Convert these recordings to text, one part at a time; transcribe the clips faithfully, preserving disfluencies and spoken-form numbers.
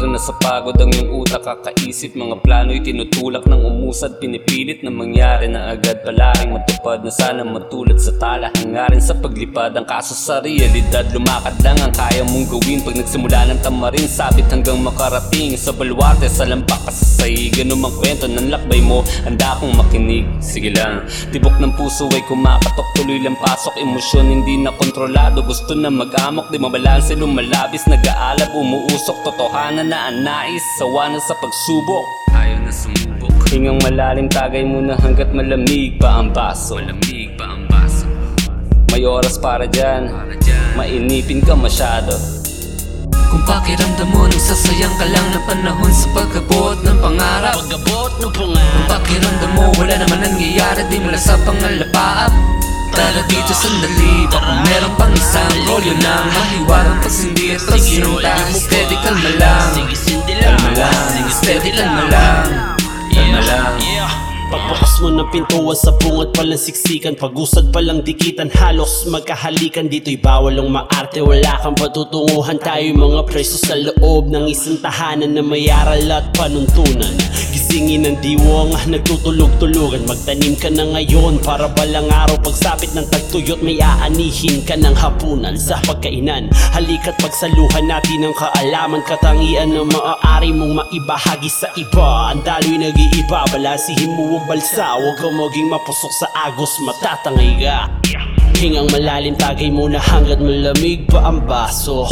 pero nasa pagod ang iyong utak. Kakaisip, mga plano'y tinutulak ng umusad. Pinipilit na mangyari na agad, palaring matupad na sana matulad sa tala. Hangarin sa paglipad, ang kaso sa realidad. Lumakad lang ang kaya mong gawin pag nagsimula ng tamarin. Sabit hanggang makarating sa baluarte, sa lampak ka sa sahig. Anumang kwento ng lakbay mo, handa akong makinig. Sige lang, tibok ng puso ay kumakatok, tuloy lang pasok. Emosyon hindi na kontrolado, gusto na mag-amok. Di mabalanse, lumalabis, nag-aalab, umuusok. Totohanan na ang nais, sawa na sa pagsubok, ayaw na sumubok. Hingang malalim, tagay mo na hanggat malamig pa ang baso. Malamig pa ang baso. May oras para dyan, para dyan. Mainipin ka masyado. Kung pakiramdam mo nang sasayang ka lang ng panahon sa pag-abot ng pangarap, Pag-abot ng pangarap. kung pakiramdam mo wala naman nangyayari, di mula sa pangalapaap. Tara dito sandali, baka meron pang isang rolyo ng mahiwarang pagsindi at pagsinta. Steady kalma lang, Sige, sindi lang. kalma lang, steady kalma lang, kalma lang. Pagbukas mo ng pintuan sa bungad palang siksikan, pag-usad palang dikitan, halos magkahalikan. Dito'y bawal ang maarte, wala kang patutunguhan. Tayo'y mga preso sa loob ng isang tahanan na may aral at panuntunan. Gisingin ng diwang nagtutulog-tulugan, magtanim ka na ngayon para balang araw pagsapit ng tagtuyot may aanihin ka ng hapunan sa pagkainan. Halika't pagsaluhan natin ang kaalaman, katangian na maaari mong maibahagi sa iba. Ang dalo'y nag-iiba, balansihin mo ang balsa, huwag kang maging mapusok sa agos, matatangay ka. Hingang malalim, tagay mo na hanggat malamig pa ang baso.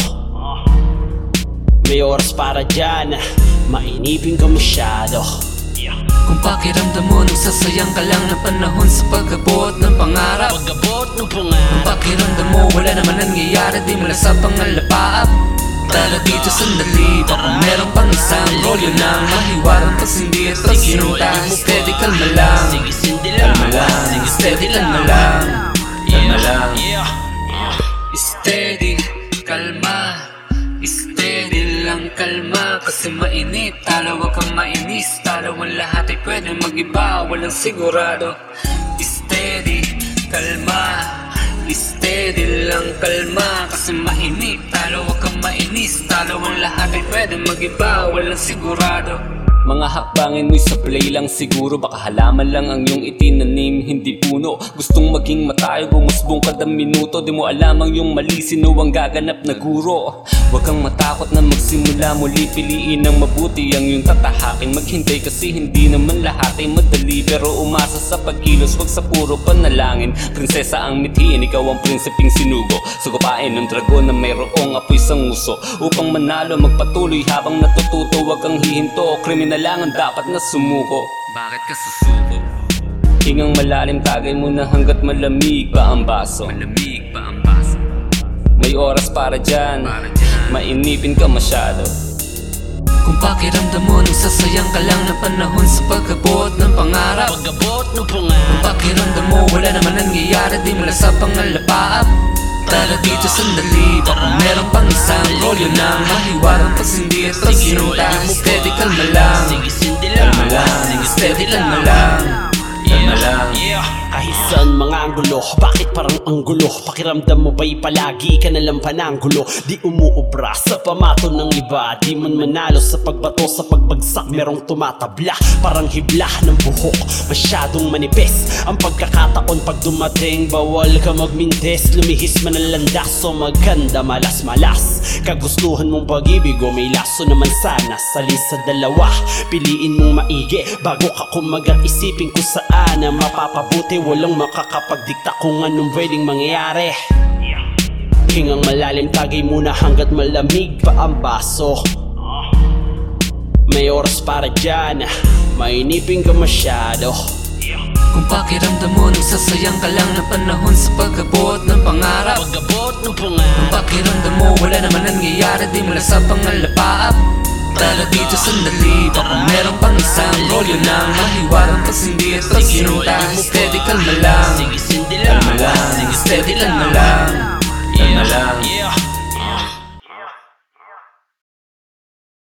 May oras para dyan, mainipin ka masyado. Kung pakiramdam mo nang sasayang ka lang ng panahon sa pag-abot ng pangarap, Pag-abot ng kung pangarap. pakiramdam mo wala naman nangyayari, di mula sa pangalapaap. Tara dito sandali, baka meron pang isang rolyo ng mahiwarang pagsindi at pagsinta. Steady kalma lang, Sige, sindi lang. kalma lang, steady kalma lang, kalma lang. Steady, kalma, steady lang, kalma. Kasi mainit, talo wag kang mainis. Talo ang lahat ay pwede mag-iba, walang sigurado. Steady, kalma, steady lang, kalma. Kasi mainit, talo wag kang mainis. Talo ang lahat ay pwede mag-iba, walang sigurado. Mga hakbangin mo'y sa play lang siguro, baka halaman lang ang iyong itinanim, hindi puno. Gustong maging matayo, gumusbong kada minuto. Di mo alam ang iyong mali, sino ang gaganap na guro. Huwag kang matakot na magsimula muli, piliin ng mabuti ang iyong tatahakin. Maghintay kasi hindi naman lahat ay madali, pero umasa sa pagkilos, wag sa puro panalangin. Prinsesa ang mithiin, ikaw ang prinsiping sinugo. Sugupain ng dragon na mayroong apoy sa nguso. Upang manalo, magpatuloy habang natututo. Huwag kang hihinto, kriminal lang ang dapat na sumuko. Bakit ka susuko? Hingang malalim, tagay mo na hanggat malamig pa ang baso. Malamig pa ang baso. May oras para dyan, Para dyan. mainipin ka masyado. Kung pakiramdam mo nang sasayang ka lang ng panahon sa pag-abot ng pangarap, Pag-abot ng kung pangarap. pakiramdam mo wala naman nangyayari, di mula sa pangalapaap. Tara dito sandali, baka meron pang isang rolyo ng mahiwarang pagsindi at pagsinta. Steady kalma lang, Sige, sindi lang. kalma lang, steady kalma lang, kalma lang. Kahit saan mga anggulo, bakit parang anggulo? Pakiramdam mo ba'y palagi ka nalang pananggulo? Di umuubra sa pamato ng iba, di man manalo sa pagbato, sa pagbagsak merong tumatabla. Parang hibla ng buhok, masyadong manipis ang pagkakataon pag dumating. Bawal ka magmintes, lumihis man ang landas. So maganda, malas-malas kagustuhan mong pag-ibig o may laso naman sana. Salin sa dalawa, piliin mong maigi bago ka kumagat, isipin kung saan na mapapabuti. Walang makakapagdikta kung anong pwedeng mangyayari. Hingang malalim, tagay muna hanggat malamig pa ang baso. May oras para dyan, mainipin ka masyado. Kung pakiramdam mo nang sasayang ka lang ng panahon sa pag-abot ng pangarap, Pag-abot ng kung pangarap. pakiramdam mo wala naman nangyayari, di mula sa pangalapaap. Tara dito sandali, baka meron pang isang rolyo ng mahiwarang pagsindi at pagsinta. Steady kalma lang, Sige, sindi lang. kalma lang, steady kalma lang, kalma lang.